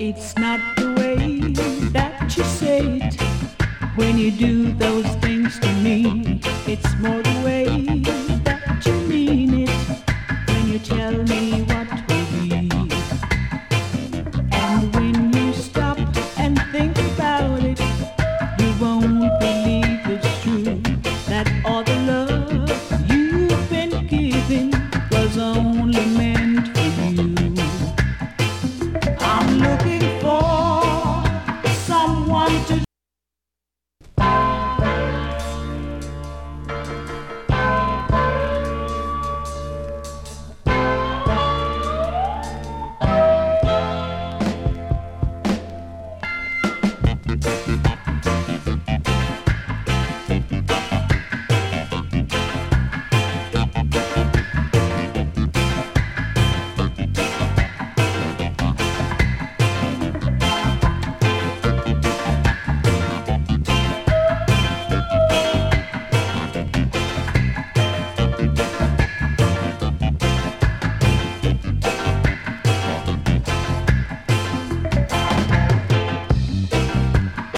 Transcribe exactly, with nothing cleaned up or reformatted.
It's not the way that you say it when you do those things to me. It's more the way